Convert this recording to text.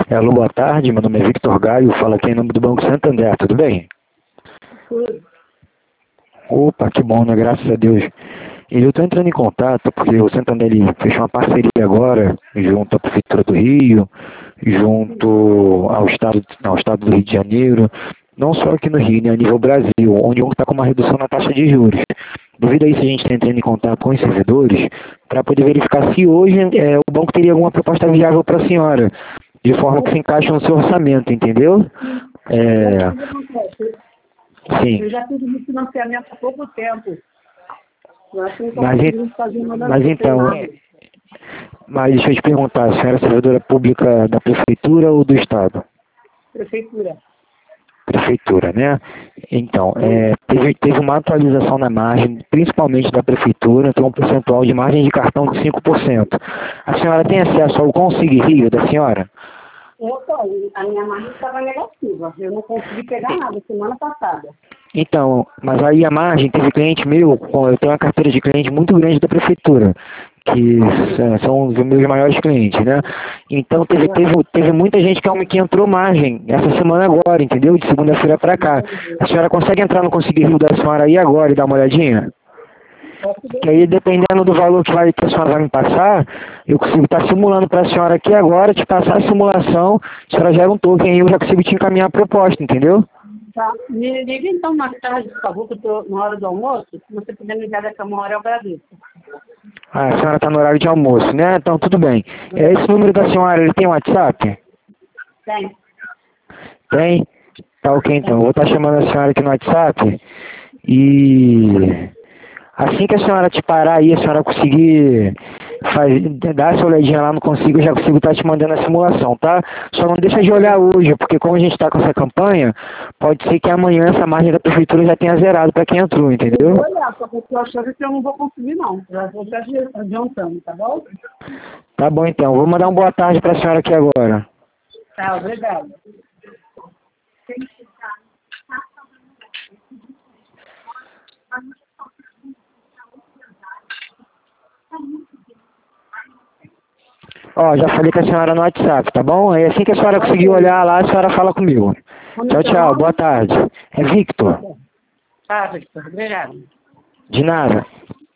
Alô, boa tarde, meu nome é Victor Gaio, fala aqui em nome do Banco Santander, tudo bem? Tudo. Opa, que bom, né? Graças a Deus. E eu estou entrando em contato porque o Santander ele fechou uma parceria agora junto à Prefeitura do Rio, junto ao estado do Rio de Janeiro, não só aqui no Rio, né, a nível Brasil, onde está com uma redução na taxa de juros. Devido a isso, a gente está entrando em contato com os servidores para poder verificar se hoje o banco teria alguma proposta viável para a senhora, de forma que se encaixe no seu orçamento, entendeu? É, sim. Eu já fiz um financiamento há pouco tempo. Eu acho que não Mas, conseguimos fazer nada mas então, mas deixa eu te perguntar, a senhora é servidora pública da Prefeitura ou do Estado? Prefeitura. Prefeitura, né? Então, teve uma atualização na margem, principalmente da Prefeitura, tem um percentual de margem de cartão de 5%. A senhora tem acesso ao Consigue Rio da senhora? A minha margem estava negativa. Eu não consegui pegar nada semana passada. Então, mas aí a margem, teve cliente meu, eu tenho uma carteira de cliente muito grande da Prefeitura, que são os meus maiores clientes, né? Então teve muita gente que entrou margem essa semana agora, entendeu? De segunda-feira para cá. A senhora consegue entrar no Consigue Rio da senhora aí agora e dar uma olhadinha? Que aí, dependendo do valor que a senhora vai me passar, eu consigo estar simulando para a senhora aqui agora, te passar a simulação, a senhora gera um token aí, eu já consigo te encaminhar a proposta, entendeu? Tá. Me liga então mais tarde, por favor, que eu estou na hora do almoço. Se você puder me ligar daqui a uma hora, eu agradeço. Ah, a senhora está no horário de almoço, né? Então, tudo bem. Esse número da senhora, ele tem WhatsApp? Tem. Tem? Tá ok, então. Eu vou estar chamando a senhora aqui no WhatsApp e assim que a senhora te parar aí, a senhora conseguir dar essa olhadinha lá no Consigo, eu já consigo estar te mandando a simulação, tá? Só não deixa de olhar hoje, porque como a gente está com essa campanha, pode ser que amanhã essa margem da Prefeitura já tenha zerado para quem entrou, entendeu? Eu vou olhar, só que eu tô achando que eu não vou conseguir, não. Já vou estar adiantando, tá bom? Tá bom, então. Vou mandar uma boa tarde para a senhora aqui agora. Tá, obrigado. Ó, já falei com a senhora no WhatsApp, tá bom? Aí assim que a senhora conseguir olhar lá, a senhora fala comigo. Tchau, tchau. Boa tarde. É Victor. Tá, Victor. Obrigado. De nada.